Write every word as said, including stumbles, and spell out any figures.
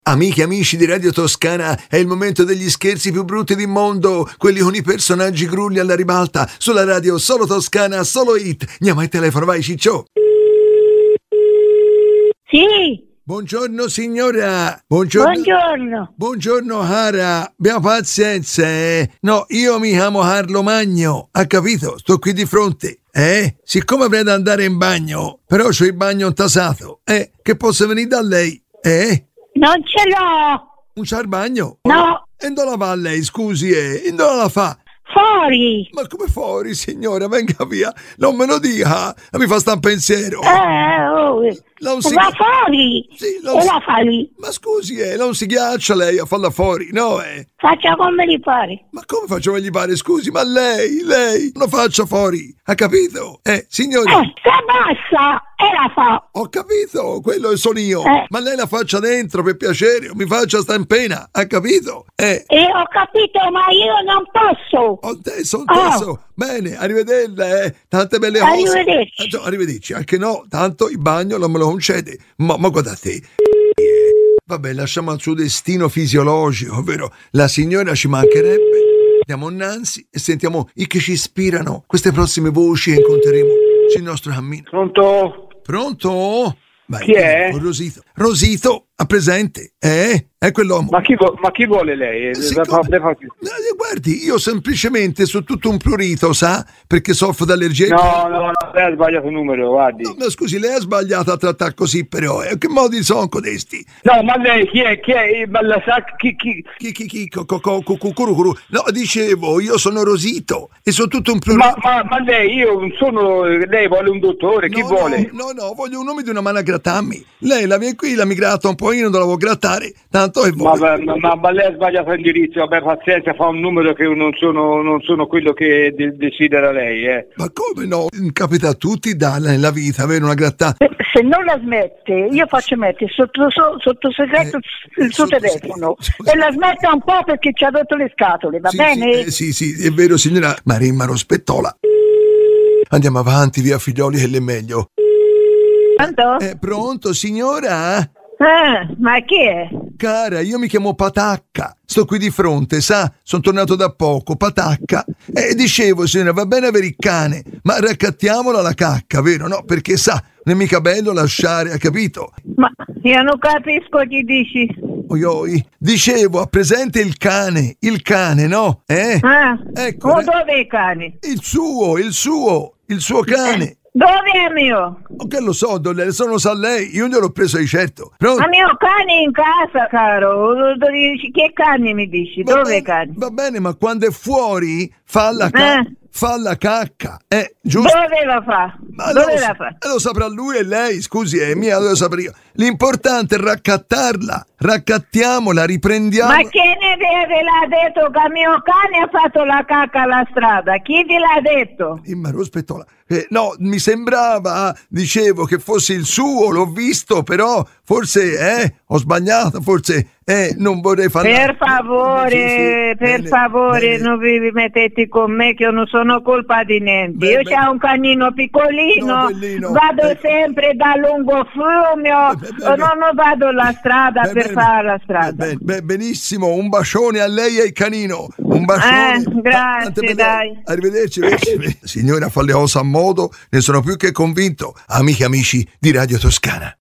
Amiche e amici di Radio Toscana, è il momento degli scherzi più brutti del mondo, quelli con i personaggi grulli alla ribalta, sulla radio solo Toscana, solo hit. Andiamo al telefono, vai Ciccio. Sì. Buongiorno signora. Buongiorno. Buongiorno. Buongiorno Hara. Abbiamo pazienza, eh. No, io mi chiamo Harlo Magno, ha capito? Sto qui di fronte. Eh? Siccome avrei da andare in bagno, però c'ho il bagno intasato, eh? Che posso venire da lei? Eh? Non ce l'ho. Un c'ha il bagno? No. E dove la va lei, scusi, eh? E dove la fa? Fuori. Ma come fuori, signora? Venga via. Non me lo dica. Mi fa sta un pensiero. Eh, oh. Non si... Va fuori. Sì, non e si... la fa lì. Ma scusi, eh, non si ghiaccia lei a farla fuori, no, eh? Faccia come gli pare. Ma come faccio a gli pare? Scusi, ma lei, lei, la faccia fuori. Ha capito? Eh, signora. Eh, se basta e la fa. Ho capito, quello sono io. Eh. Ma lei la faccia dentro, per piacere, o mi faccia sta in pena. Ha capito? Eh. E ho capito, ma io non posso. Ho teso, ho teso. Oh. Bene, arrivederla, eh. Tante belle cose. Arrivederci. Eh, arrivederci, anche no, tanto il bagno non me lo concede. Ma, ma guardate. Vabbè, lasciamo al suo destino fisiologico, vero? La signora ci mancherebbe. Andiamo innanzi e sentiamo i che ci ispirano queste prossime voci che incontreremo sul nostro cammino. Pronto? Pronto? Vai, chi è? Rosito. Rosito, a presente, eh? È quell'uomo. Ma chi, vo- ma chi vuole lei? Sì, la fa- le fa- eh, guardi, io semplicemente sono tutto un prurito, sa? Perché soffro d'allergie. No, no, no, lei ha sbagliato il numero, guardi. No, ma scusi, lei ha sbagliato a trattare così, però. Eh, che modi sono codesti? No, ma lei chi è? Chi è? Ma la sa chi chi? Chi, chi, chi, co, co, co, cu, curu, curu. No, dicevo, io sono Rosito e sono tutto un prurito. Ma, ma, ma lei, io non sono. Lei vuole un dottore? Chi no, vuole? No, no, no, voglio un nome di una mano a grattarmi. Lei la viene qui, la mi gratta un po', io non la devo grattare, tanto è Ma, vuole. ma, ma, ma lei ha sbagliato l'indirizzo, vabbè, pazienza, fa un numero che non sono, non sono quello che de- desidera lei, eh. Ma come no? Capita a tutti da, nella vita avere una grattata. Se non la smette, io faccio mettere sotto, so- sotto segreto Eh, il suo sotto telefono segreto. e la smetta un po' perché ci ha rotto le scatole, va Sì, bene? Sì, eh, sì, sì, è vero signora Marimma Rospettola. Andiamo avanti, via figlioli, che l'è meglio. Pronto? È pronto, signora? Eh, ma chi è? Cara, io mi chiamo Patacca, sto qui di fronte, sa? Sono tornato da poco, Patacca. E dicevo, signora, va bene avere il cane, ma raccattiamola la cacca, vero? No, perché sa, non è mica bello lasciare, ha capito? Ma io non capisco chi dici. Oi, oi. Dicevo, ha presente il cane, il cane, no? Eh? Ah, Ecco, oh, eh, dove è il cane? il suo, il suo, il suo cane. Dove è mio? Oh, che lo so, Dolle, se non lo sa lei, io gliel'ho preso di certo. Pronto? Ma mio cane è in casa, caro. Che cane mi dici? Va Dove è bene, il cane? Va bene, ma quando è fuori fa la, ca- Eh. fa la cacca, eh, giusto? Dove la fa? Ma Dove lo, la sa- fa? eh, lo saprà lui e lei, scusi, è mia, lo saprò io. L'importante è raccattarla, raccattiamola, riprendiamo. Ma chi ne ve l'ha detto che mio cane ha fatto la cacca alla strada? Chi ve l'ha detto? Ma Rospettola, eh, no, mi sembrava, dicevo, che fosse il suo, l'ho visto, però forse, eh, ho sbagliato, forse, eh, non vorrei fare... Per favore, Sì, sì, per bene, favore, bene. non vi mettete con me che io non sono colpa di niente. Beh, io beh. c'ho un canino piccolino, No, bellino. vado Ecco. sempre da lungo fiume, Beh, beh, beh. non vado alla strada Beh, per bene, fare la strada. beh, beh, benissimo, un bacione a lei e al canino. Un bacione. Eh, Ta- grazie, tante belle- dai. Arrivederci. arrivederci. Signora, fa le cose a modo, ne sono più che convinto. Amiche e amici di Radio Toscana.